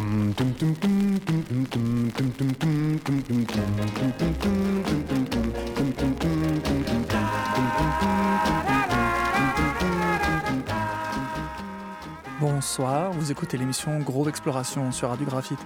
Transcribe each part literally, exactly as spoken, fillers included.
Bonsoir, vous écoutez l'émission Groove Exploration sur Radio Graphite.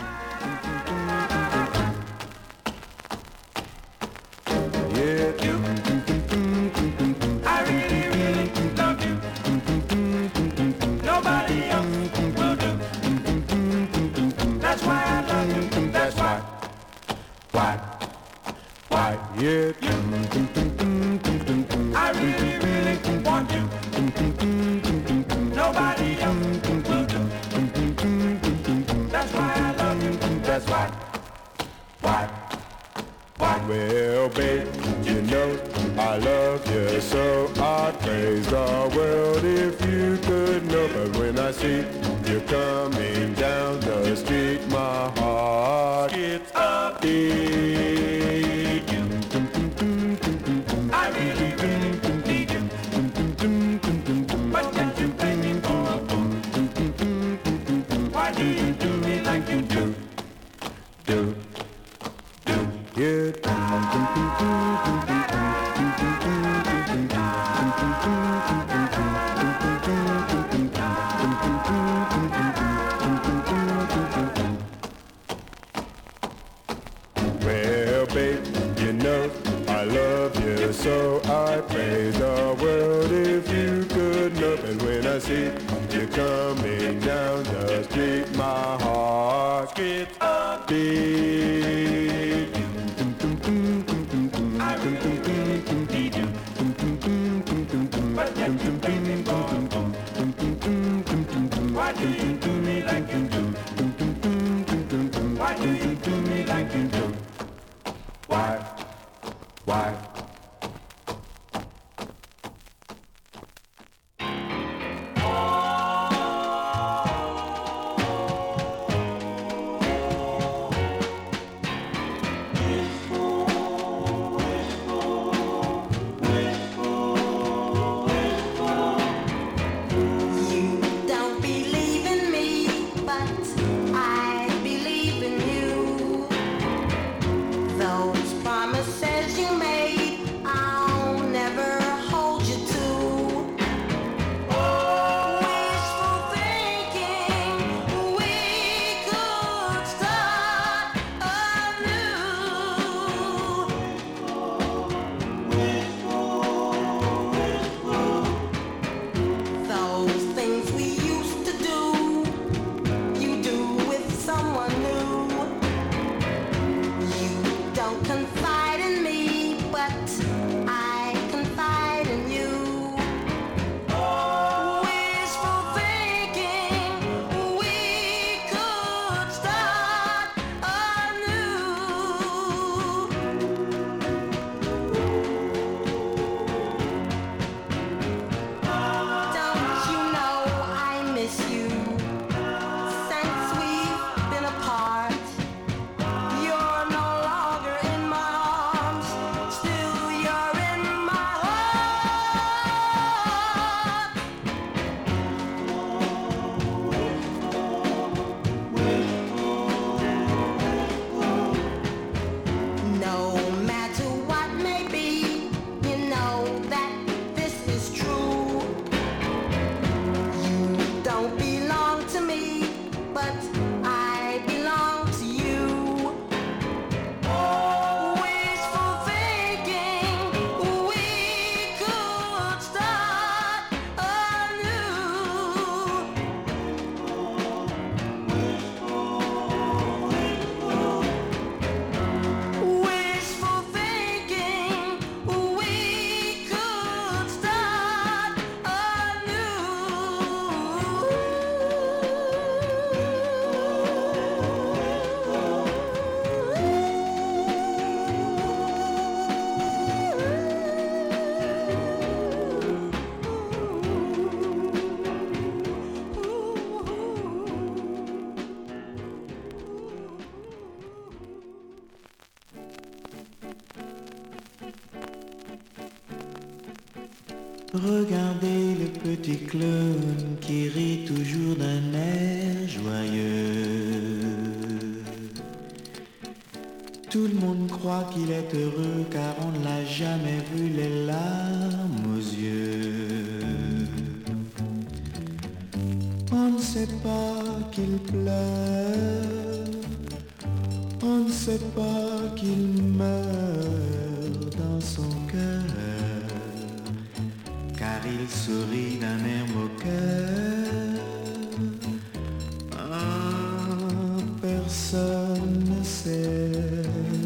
Well, babe, you know I love you, so I'd praise the world if you could know. But when I see you coming down the street, my heart skips a beat. I really, really need you, but can't you blame me for? Why do you do me like you do? Do, do, you do. Well, babe, you know I love you, so I praise the world if you could know. And when I see you coming down the street, my heart skips a beat. I really, really need you, but yet you bring me home. Why do you do me like you do? Why do you do me like you do? Why? Why? You don't believe in me. Regardez le petit clown qui rit toujours d'un air joyeux. Tout le monde croit qu'il est heureux car on ne l'a jamais vu les larmes aux yeux. On ne sait pas qu'il pleure, on ne sait pas qu'il meurt dans son cœur. Car il sourit d'un air moqueur. Ah, personne ne sait,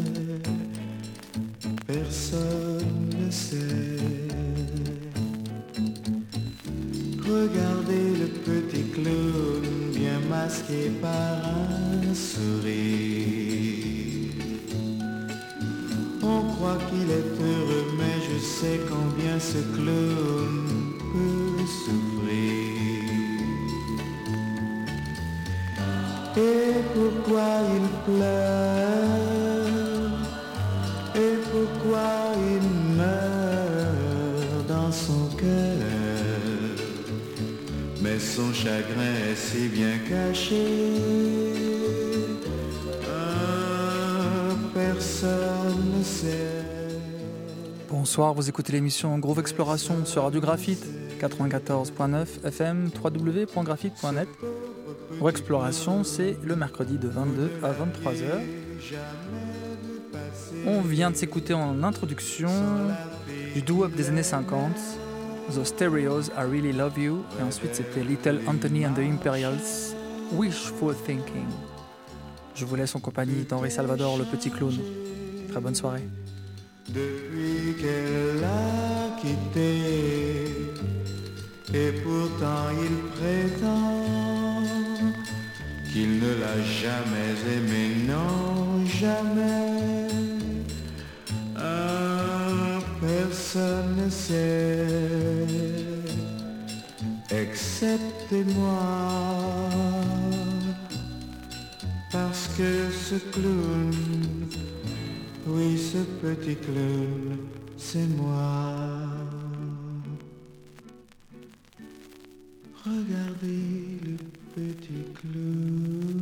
personne ne sait. Regardez le petit clown bien masqué par un sourire. On croit qu'il est heureux, mais je sais combien ce clown peut souffrir. Et pourquoi il pleure? Et pourquoi il meurt dans son cœur? Mais son chagrin est si bien caché. Personne ne sait. Bonsoir, vous écoutez l'émission Groove Exploration sur Radio Graphite quatre-vingt-quatorze point neuf F M, w w w point graphite point net. Groove Exploration, c'est le mercredi de vingt-deux à vingt-trois heures. On vient de s'écouter en introduction du doo-wop des années cinquante, The Stereos, I Really Love You, et ensuite c'était Little Anthony and the Imperials, Wishful Thinking. Je vous laisse en compagnie d'Henri Salvador, le petit clown. Très bonne soirée. Depuis qu'elle l'a quitté, et pourtant il prétend qu'il ne l'a jamais aimé, non, jamais. Ah, personne ne sait, excepté moi. Parce que ce clown, oui ce petit clown, c'est moi. Regardez le petit clown.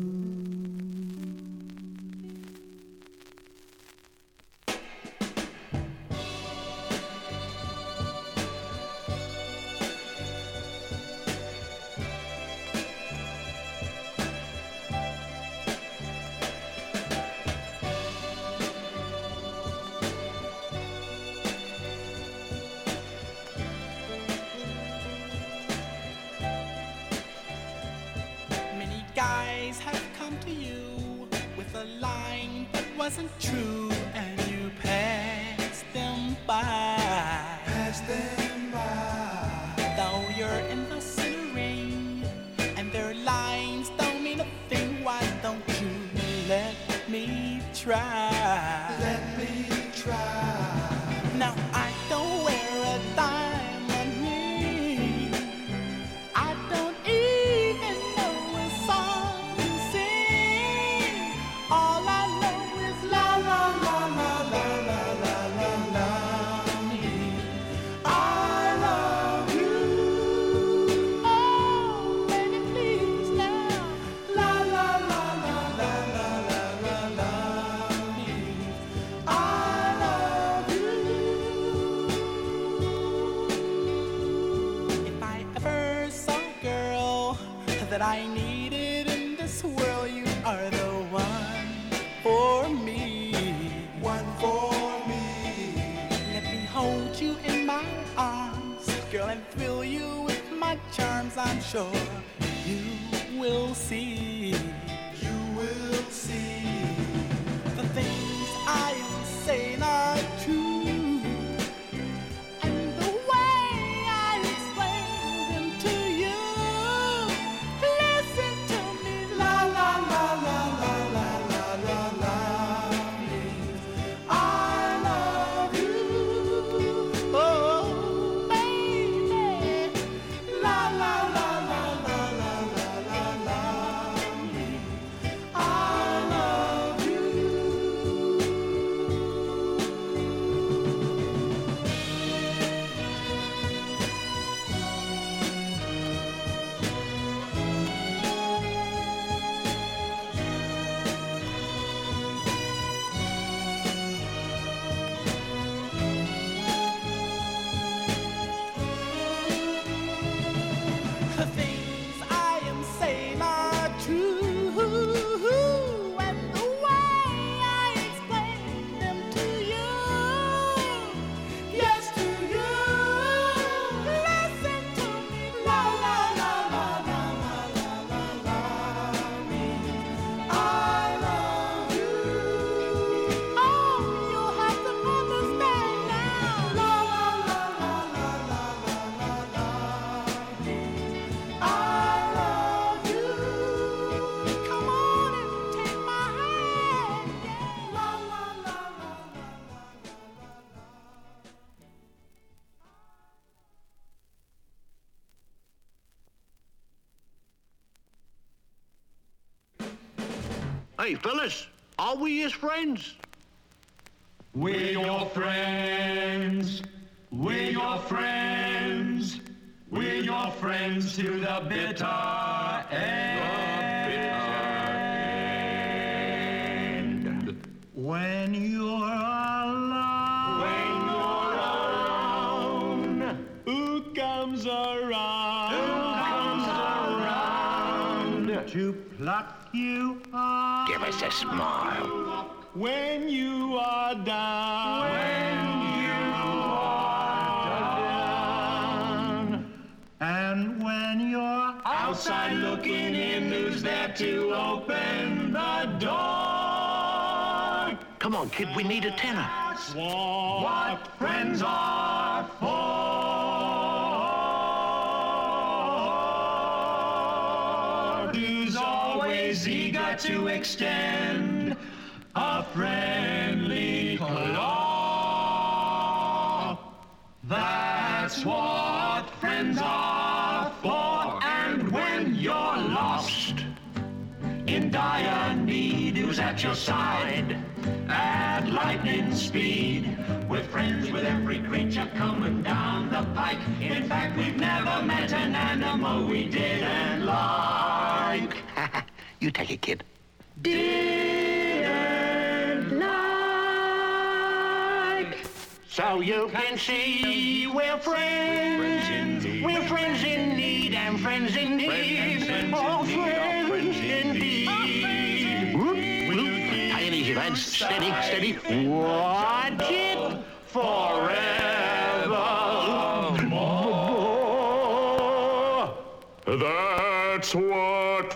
Wasn't true, and you passed them by. Passed them by. Though you're in the center ring, and their lines don't mean a thing, why don't you let me try? Let me try. Now I don't wear a diamond ring. I don't even know a song to sing. All I that I needed in this world, you are the one for me. One for me. Let me hold you in my arms, girl, and thrill you with my charms. I'm sure you will see. You will see. The things I am saying are true. Hey, fellas, are we his friends? We're your friends. We're your friends. We're your friends to the bitter end. The bitter end. When you're alone. When you're alone. Who comes around? Who comes around? To pluck you up. Give us a smile. When you are down. When you are down. And when you're outside looking in, who's there to open the door? Come on, kid, we need a tenor. What friends are for. Who's always eager to extend a friendly claw. That's what friends are for. And when you're lost, in dire need, who's at your side at lightning speed? With friends, with every creature coming down the pike. In fact, we've never met an animal we didn't like. You take it, kid. Didn't like. So you can see we're friends. We're friends in need and friends in need. Oh, friends indeed. Tie it easy, lads. Steady, steady. Watch it forevermore. That's what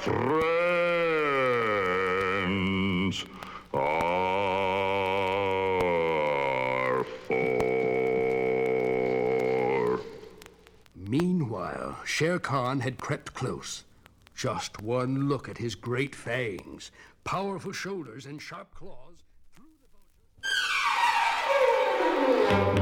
friends are for. Meanwhile, Shere Khan had crept close. Just one look at his great fangs, powerful shoulders, and sharp claws threw the vulture.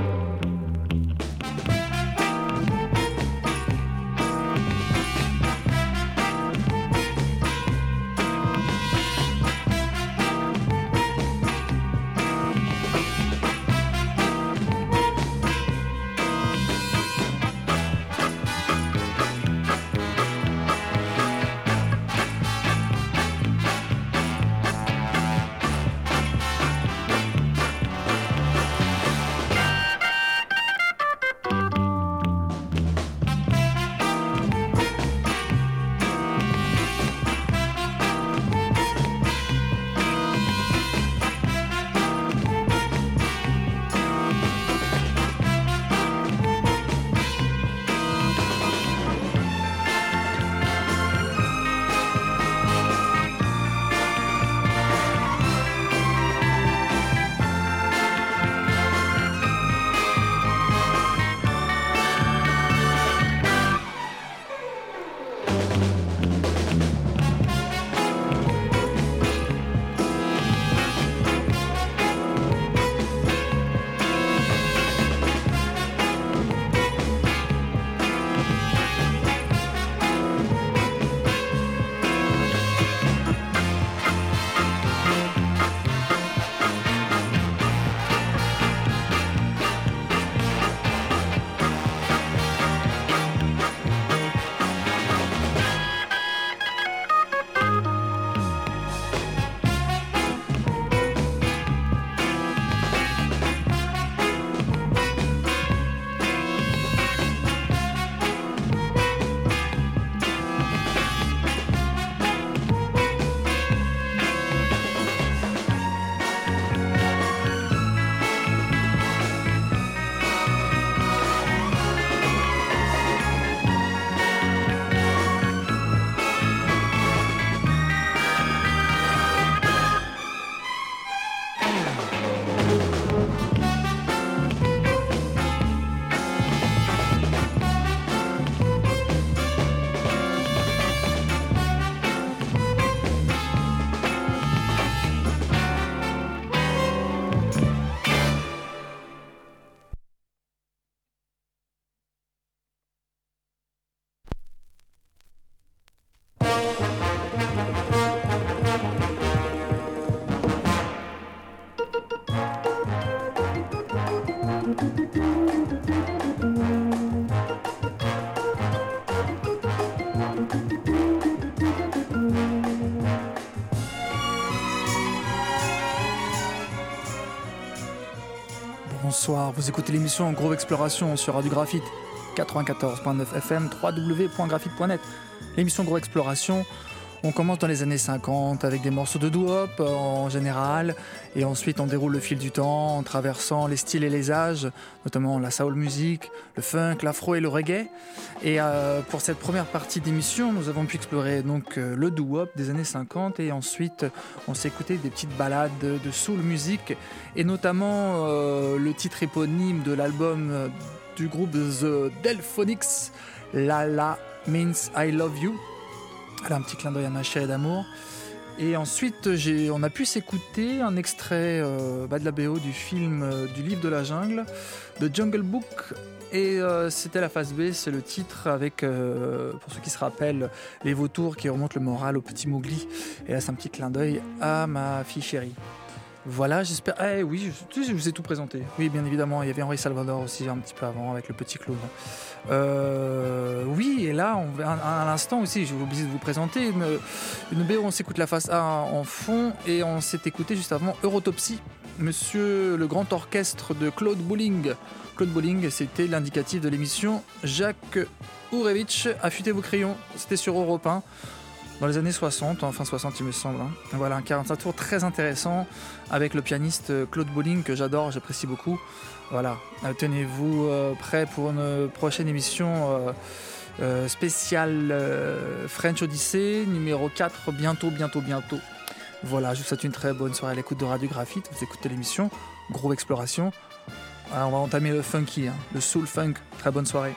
bonsoir. Vous écoutez l'émission Groove Exploration sur Radio Graphite, quatre-vingt-quatorze virgule neuf F M, w w w point graphite point net. L'émission Groove Exploration, on commence dans les années cinquante avec des morceaux de doo-wop en général, et ensuite on déroule le fil du temps en traversant les styles et les âges, notamment la soul music, le funk, l'afro et le reggae. Et euh, pour cette première partie d'émission, nous avons pu explorer donc euh, le doo-wop des années cinquante, et ensuite on s'est écouté des petites balades de, de soul music, et notamment euh, le titre éponyme de l'album euh, du groupe The Delphonics, La La Means I Love You. Un petit clin d'œil à ma chérie d'amour. Et ensuite, j'ai, on a pu s'écouter un extrait euh, bah, de la B O du film euh, du livre de la jungle, de Jungle Book. Et euh, c'était la phase B, c'est le titre avec, euh, pour ceux qui se rappellent, les vautours qui remontent le moral au petit Mowgli. Et là, c'est un petit clin d'œil à ma fille chérie. Voilà, j'espère. Eh oui, je, je vous ai tout présenté. Oui, bien évidemment, il y avait Henri Salvador aussi un petit peu avant avec le petit clown. Euh, oui, et là, on, à, à l'instant aussi, j'ai oublié de vous présenter une, une B O. On s'écoute la face A en fond, et on s'est écouté juste avant Eurotopsie, Monsieur le grand orchestre de Claude Bolling. Claude Bolling, c'était l'indicatif de l'émission Jacques Ourevitch, affûtez vos crayons. C'était sur Europe un. Dans les années soixante, enfin soixante il me semble. Hein. Voilà, un quarante-cinq tours très intéressant avec le pianiste Claude Bolling que j'adore, j'apprécie beaucoup. Voilà, euh, tenez-vous euh, prêts pour une prochaine émission euh, euh, spéciale euh, French Odyssey numéro quatre, bientôt, bientôt, bientôt. Voilà, je vous souhaite une très bonne soirée à l'écoute de Radio Graphite. Vous écoutez l'émission Groove Exploration. Alors, on va entamer le funky, hein, le soul funk. Très bonne soirée.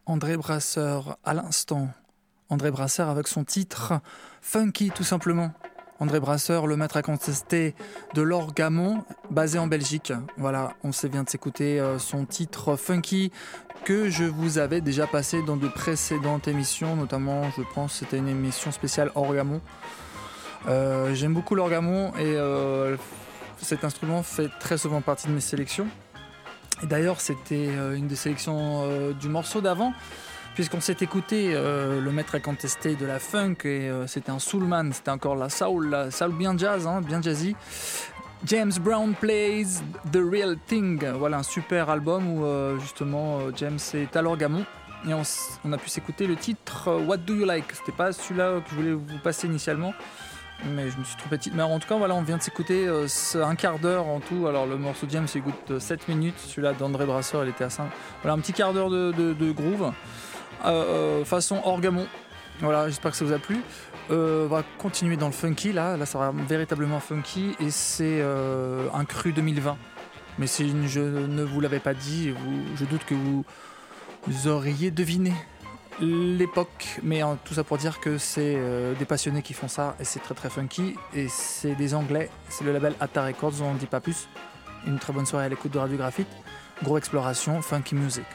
André Brasseur à l'instant. André Brasseur avec son titre Funky tout simplement. André Brasseur, le maître incontesté de l'Orgamon, basé en Belgique. Voilà, on s'est vient de s'écouter euh, son titre Funky que je vous avais déjà passé dans de précédentes émissions, notamment je pense c'était une émission spéciale Orgamon. Euh, j'aime beaucoup l'Orgamon et euh, cet instrument fait très souvent partie de mes sélections. Et d'ailleurs c'était euh, une des sélections euh, du morceau d'avant, puisqu'on s'est écouté euh, le maître incontesté de la funk et euh, c'était un soulman, c'était encore la soul, la soul bien jazz, hein, bien jazzy. James Brown Plays The Real Thing, voilà un super album où euh, justement euh, James est à l'orgamon et on, on a pu s'écouter le titre euh, What Do You Like. C'était pas celui-là que je voulais vous passer initialement, mais je me suis trompé de titre. Mais en tout cas voilà, on vient de s'écouter euh, un quart d'heure en tout. Alors le morceau de James il goûte euh, sept minutes, celui-là d'André Brasseur il était à cinq. Voilà un petit quart d'heure de, de, de groove. Euh, façon Orgamon. Voilà, j'espère que ça vous a plu. Euh, on va continuer dans le funky là, là ça sera véritablement funky et c'est euh, un cru deux mille vingt. Mais si je ne vous l'avais pas dit, vous, je doute que vous, vous auriez deviné l'époque. Mais hein, tout ça pour dire que c'est euh, des passionnés qui font ça et c'est très très funky et c'est des Anglais. C'est le label Atta Records, on n'en dit pas plus. Une très bonne soirée à l'écoute de Radio Graphite. Gros exploration, funky music.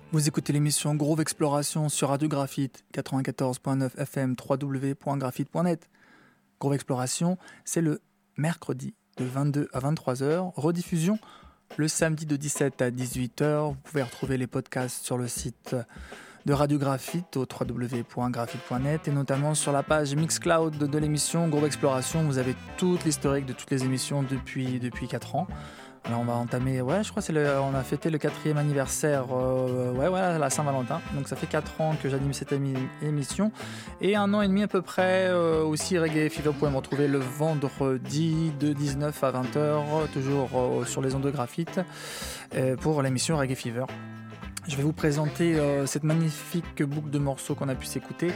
Vous écoutez l'émission Groove Exploration sur Radio Graphite, quatre-vingt-quatorze point neuf F M, w w w point graphite point net. Groove Exploration, c'est le mercredi de vingt-deux à vingt-trois heures, rediffusion le samedi de dix-sept à dix-huit heures. Vous pouvez retrouver les podcasts sur le site de Radio Graphite au w w w point graphite point net et notamment sur la page Mixcloud de, de l'émission Groove Exploration. Vous avez toute l'historique de toutes les émissions depuis, depuis quatre ans. Alors on va entamer, ouais, je crois que c'est le, on a fêté le quatrième anniversaire, euh, ouais, ouais, la Saint-Valentin. Donc ça fait quatre ans que j'anime cette émi- émission et un an et demi à peu près euh, aussi Reggae Fever. Vous pouvez me retrouver le vendredi de dix-neuf à vingt heures, toujours euh, sur les ondes de Graphite euh, pour l'émission Reggae Fever. Je vais vous présenter euh, cette magnifique boucle de morceaux qu'on a pu s'écouter.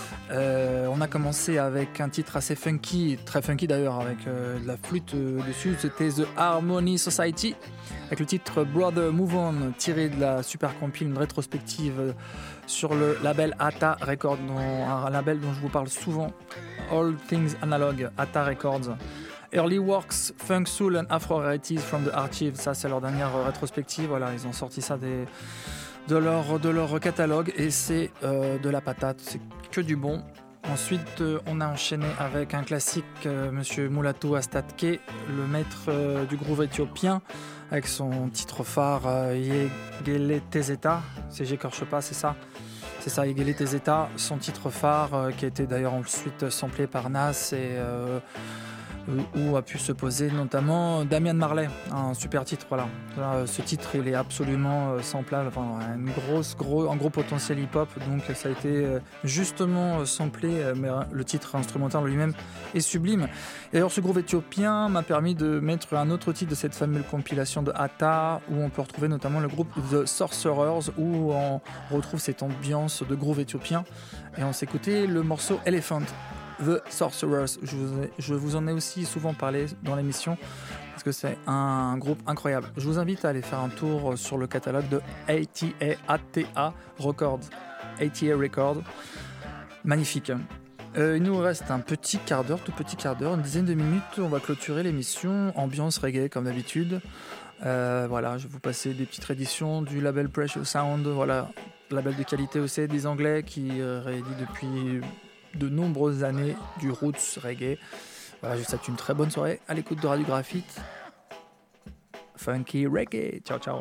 Euh, on a commencé avec un titre assez funky, très funky d'ailleurs, avec euh, de la flûte euh, dessus. C'était The Harmony Society, avec le titre Brother Move On, tiré de la super compile, une rétrospective euh, sur le label Atta Records, dont, un label dont je vous parle souvent, All Things Analog, Atta Records. Early Works, Funk Soul and Afro Rarities from the Archive, ça c'est leur dernière euh, rétrospective. Voilà, ils ont sorti ça des... De leur, de leur catalogue et c'est euh, de la patate, c'est que du bon. Ensuite, euh, on a enchaîné avec un classique, euh, Monsieur Mulatu Astatke, le maître euh, du groove éthiopien, avec son titre phare euh, Yegele Tezeta, si j'écorche pas, c'est ça, c'est ça, Yegele Tezeta, son titre phare euh, qui a été d'ailleurs ensuite samplé par Nas et euh, où a pu se poser notamment Damian Marley, un super titre, voilà. Ce titre il est absolument samplable, enfin, une grosse, gros, un gros potentiel hip-hop, donc ça a été justement samplé, mais le titre instrumental lui-même est sublime. Et d'ailleurs ce groove éthiopien m'a permis de mettre un autre titre de cette fameuse compilation de Atta, où on peut retrouver notamment le groupe The Sorcerers, où on retrouve cette ambiance de groove éthiopien, et on s'écoutait le morceau Elephant. The Sorcerers, je vous, ai, je vous en ai aussi souvent parlé dans l'émission parce que c'est un groupe incroyable. Je vous invite à aller faire un tour sur le catalogue de A T A Records. A T A Records, magnifique. Euh, il nous reste un petit quart d'heure, tout petit quart d'heure, une dizaine de minutes. On va clôturer l'émission, ambiance reggae comme d'habitude. Euh, voilà, je vais vous passer des petites rééditions du label Precious Sound, voilà, label de qualité aussi des Anglais qui réédit depuis de nombreuses années du roots reggae. Voilà, je vous souhaite une très bonne soirée à l'écoute de Radio Graphite. Funky reggae. Ciao, ciao.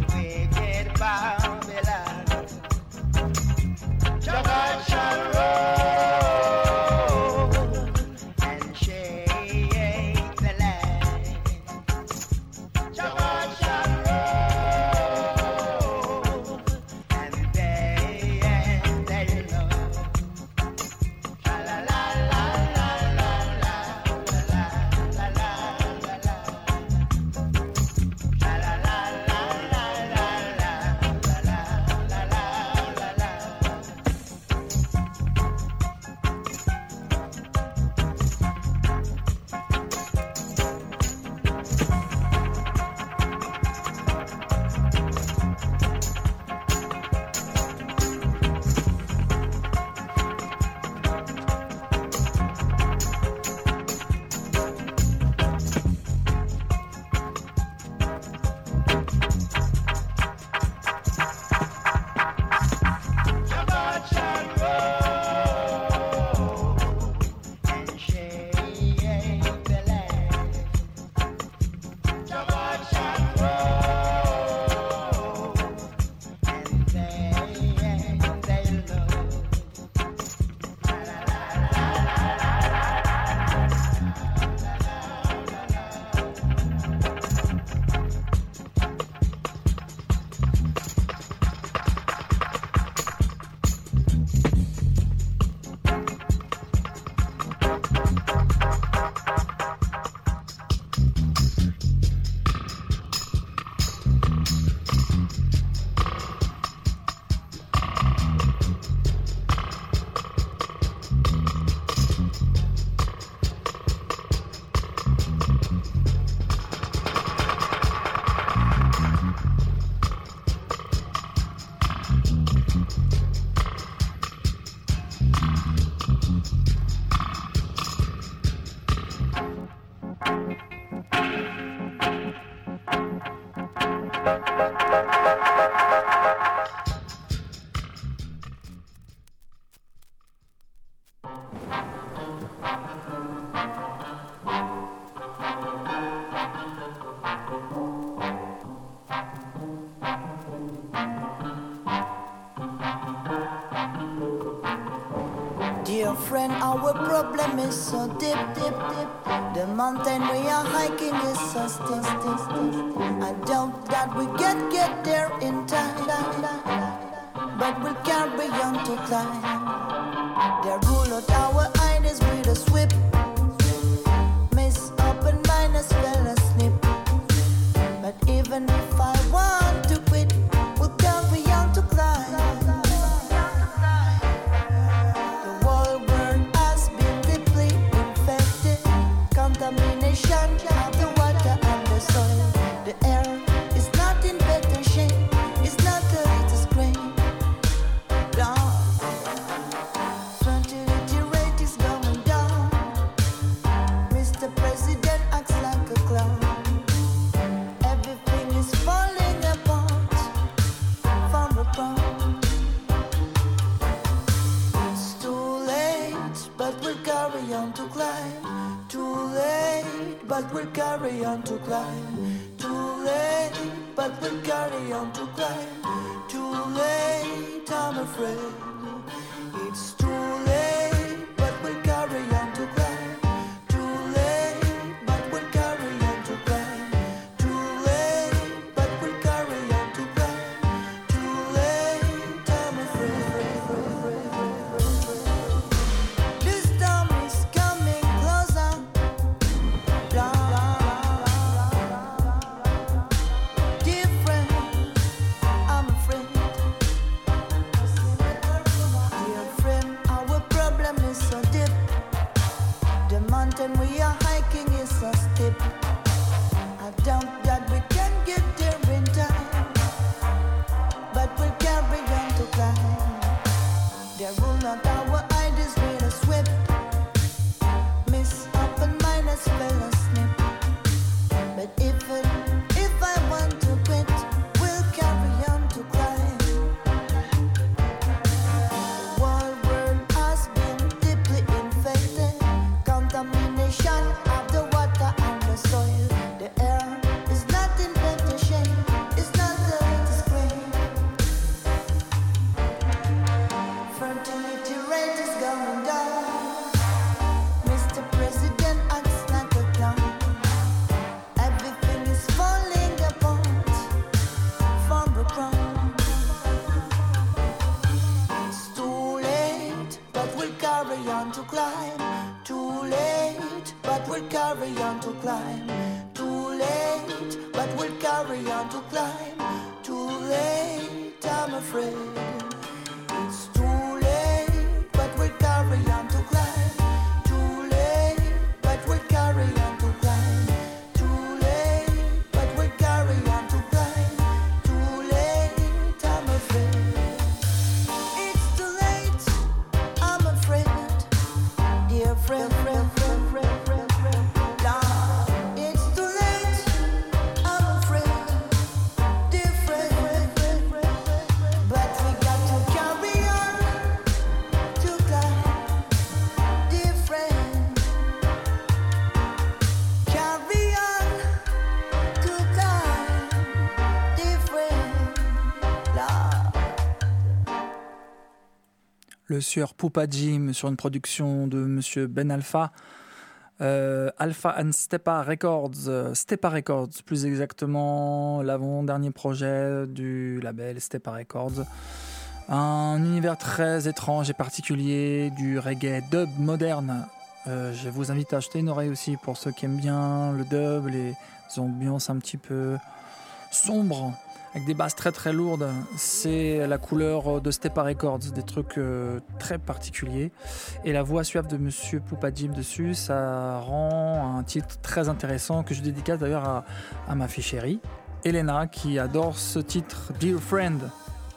wicked Babylon. Jah God shall rule and shake the land. Jah God shall rule and they and they know. La la la la la la la la la la la la. La la la la la la la la la la la. Jah God shall rule and shake the land. Jah God shall rule and they and they know. La la la la Dear friend, our problem is so deep, deep, deep. The mountain we are hiking is so steep, steep, steep. I doubt that we get get there in time, but we'll carry on to climb. They rule out our ideas with a sweep. Miss open minus fell asleep. But even if I want to quit, we'll carry on to climb. The whole world has been deeply infected. Contamination of the water and the soil. The air is not in better shape. It's not the latest grain. No. Fertility rate is going down. Mister President acts like a clown. Everything is falling apart from the ground. It's too late, but we'll carry on to climb. Too late, but we'll carry on to climb. Too late, but we'll carry on to climb. Too late, I'm afraid. It's too late, but we'll carry on to climb. Too late, but we'll carry on to climb. Too late, but we'll carry on to climb. Too late, I'm afraid. The storm is coming closer. Different, I'm afraid. Dear friend, from. It's too late, but we'll carry on to climb. Too late, but we'll carry on to climb. Too late, but we'll carry on to climb. Too late, I'm afraid. It's too late, but we'll carry on to climb. Too late, but we'll carry on to climb. Too late, but we'll carry on to climb. Too late, I'm afraid. It's too late, I'm afraid. Dear friend, friend, friend, friend, friend, friend. Love. It's too late, I'm afraid. Dear friend, friend, friend, friend, friend. But we got to carry on to climb. Dear friend, carry on to climb. Dear friend, love. Le sieur Poupa Jim sur une production de Monsieur Ben Alpha. Euh, Alpha and Stepa Records, euh, Stepa Records plus exactement, l'avant-dernier projet du label Stepa Records. Un univers très étrange et particulier, du reggae dub moderne. Euh, je vous invite à acheter une oreille aussi pour ceux qui aiment bien le dub, les ambiances un petit peu sombres, avec des basses très très lourdes. C'est la couleur de Stepa Records, des trucs euh, très particuliers. Et la voix suave de Monsieur Poupa Jim dessus, ça rend un titre très intéressant que je dédicace d'ailleurs à, à ma fille chérie, Elena, qui adore ce titre, Dear Friend.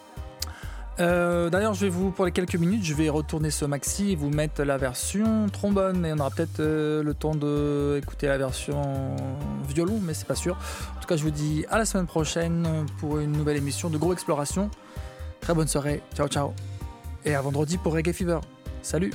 Euh, d'ailleurs, je vais vous, pour les quelques minutes, je vais retourner ce maxi et vous mettre la version trombone. Et on aura peut-être euh, le temps d'écouter la version violon, mais c'est pas sûr. En tout cas, je vous dis à la semaine prochaine pour une nouvelle émission de Gros Exploration. Très bonne soirée, ciao ciao. Et à vendredi pour Reggae Fever. Salut.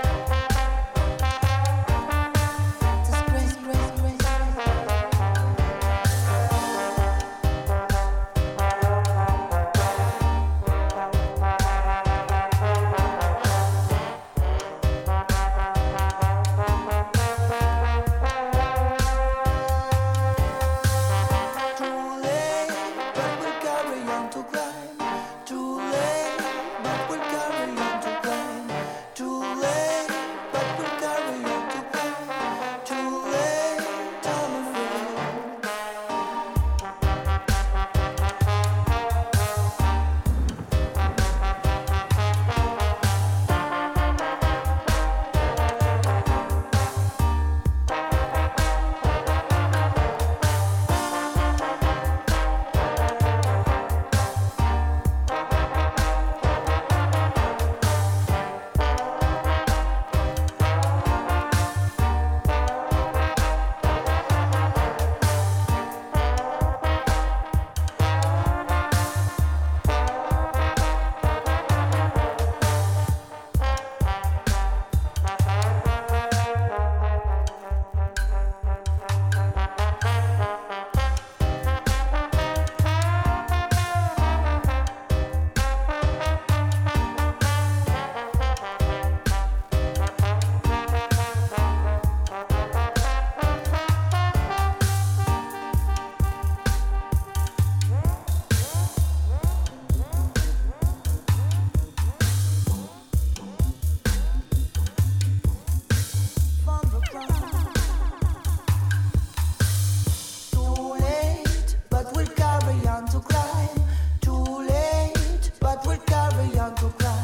Grace, grace, grace, grace. on to climb.